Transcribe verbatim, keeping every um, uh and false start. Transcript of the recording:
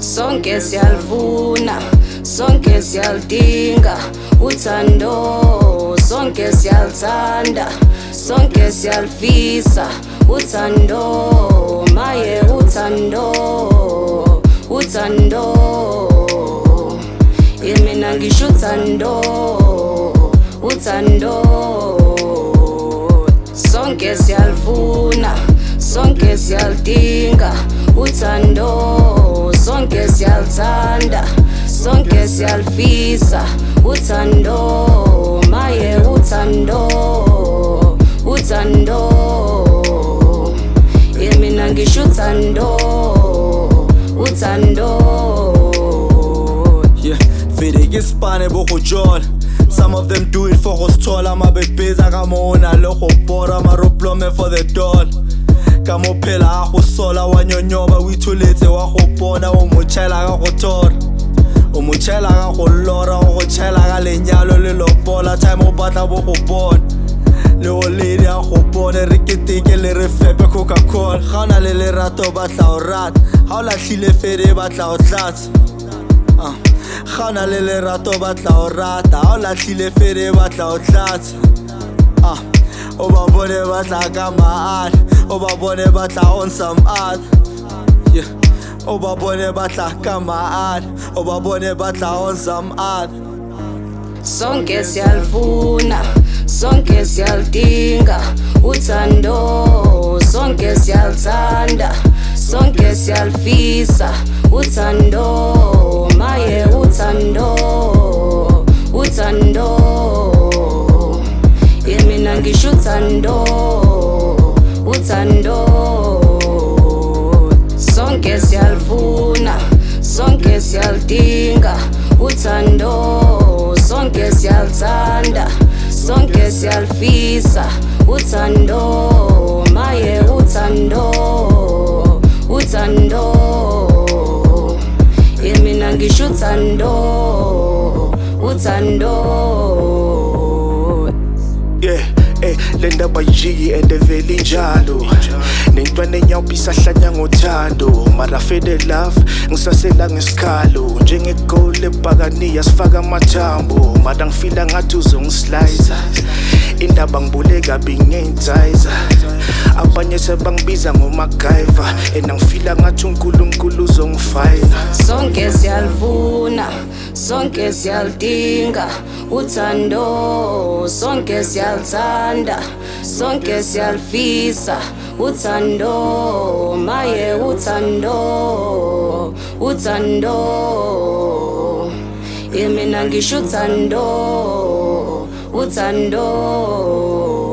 sonke siyalifuna, sonke siyalidinga uthando, sonke siyalithanda, sonke siyalifisa uthando, maye uthando, uthando, yemina ngisho uthando, uthando, sonke siyalifuna, sonke siyalidinga uthando, sonke siyalithanda, sonke siyalifisa uthando, maye uthando, uthando, yemina ngisho uthando, uthando. Yeah, vele ke spane bo go jola. Some of them do it for go stola, ma be busy ka mona le go bora ma roplome for the doll. Ka mo phela a go sola wa nyonyoba o itholetse wa go bona o mo tshela ka go tora. O mo tshela ka go lora o go tshela ka lenyalo le lopola time o batla bo go bona. Le o lady a go bona re keteke le re fepe Coca-Cola. Ga ona le lerato batla o rata, ha o lahlile fere batla o tlatsa. Ah, ga ona le lerato batla o rata, ha o lahlile fere batla o tlatsa. Ah, o ba bone batla ka maala, o ba bone batla on some other. Yeah, o ba bone batla ka maala, o ba bone batla on some other. Sonke siyalifuna, sonke siyalidinga uthando, sonke siyalithanda, sonke siyalifisa uthando, maye uthando, uthando, yemina ngisho uthando, uthando, sonke siyalifuna, sonke siyalidinga uthando, sonke siyalithanda, sonke siyalifisa uthando, maye uthando, uthando, yemina ngisho uthando, uthando. Yeah, eh, le ndaba yijiki and vele injalo. Nentwana enyawupi sahlanya ngothando, mara fede love ngisasela ngesikhalo. Njengegoli ebhakaniya sifaka amathambo, mara ngifila ngathi uzongisliza. Indaba ngibule kabi ngey'nsiza, abanye sebangibiza ngomagayva, and ngifila ngathi uNkulunkulu uzongifayina. Sonke siyalifuna, sonke siyalidinga uthando, sonke siyalithanda, sonke siyalifisa uthando, maye uthando, uthando, yemina ngisho uthando, uthando.